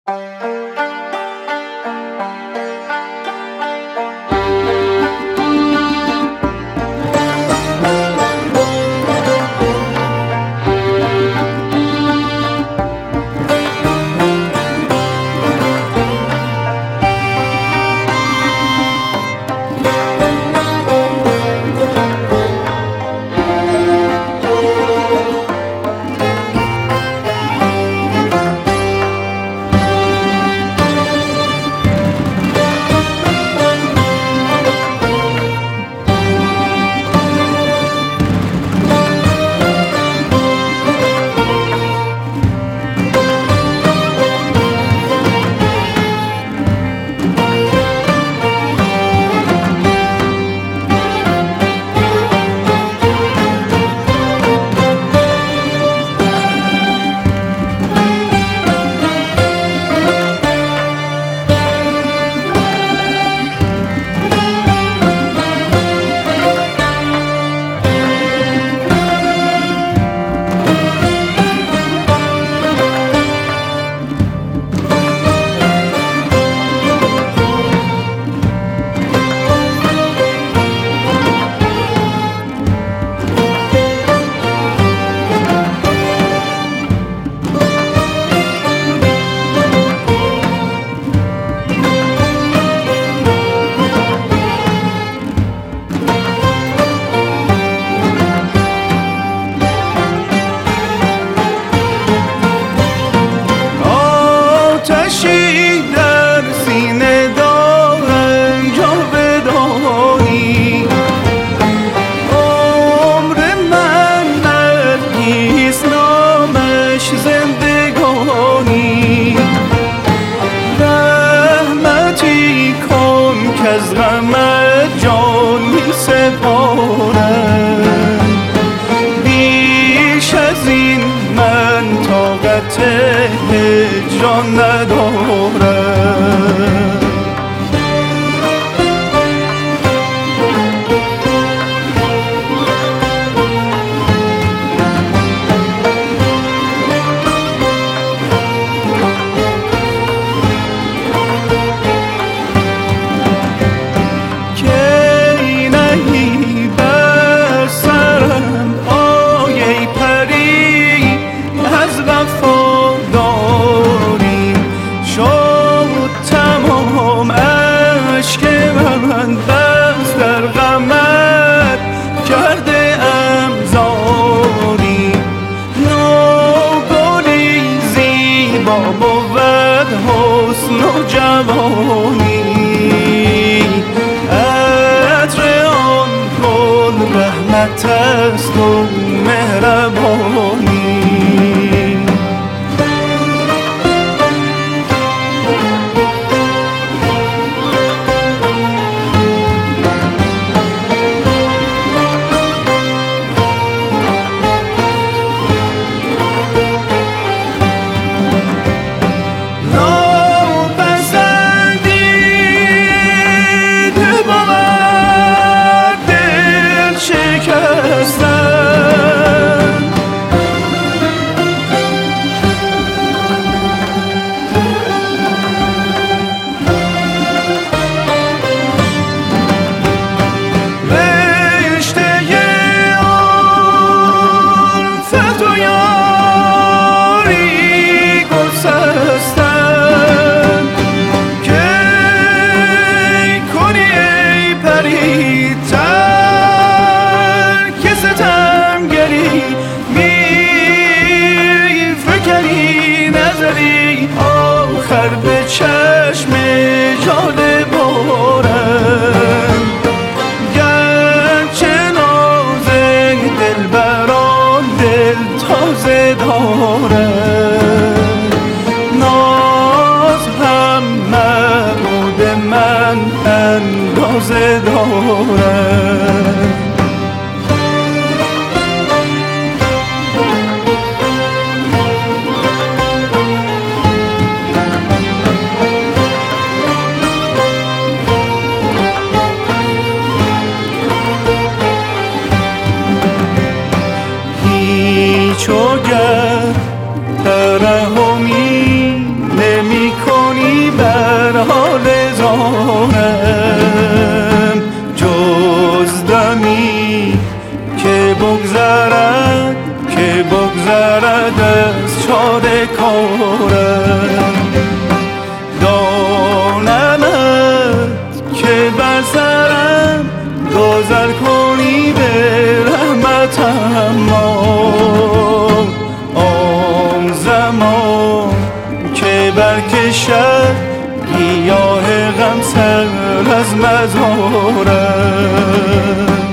از غمت جان می سپارم، بیش از این من طاقت هجران ندارم. بس در غمت کرده ام زاری، نوگلی زیبا بود حسن و جوانی، عطر آن گل رحمت است و مهربانی. آخر به چشم جاده بارم، گرچه ناز دل بران دل تازه دارم، ناز هم معود من اندازه دارم. دانمت که بر سرم گذر کنی به رحمتم آن زمان که برکشد گیاه غم سر از مزارم.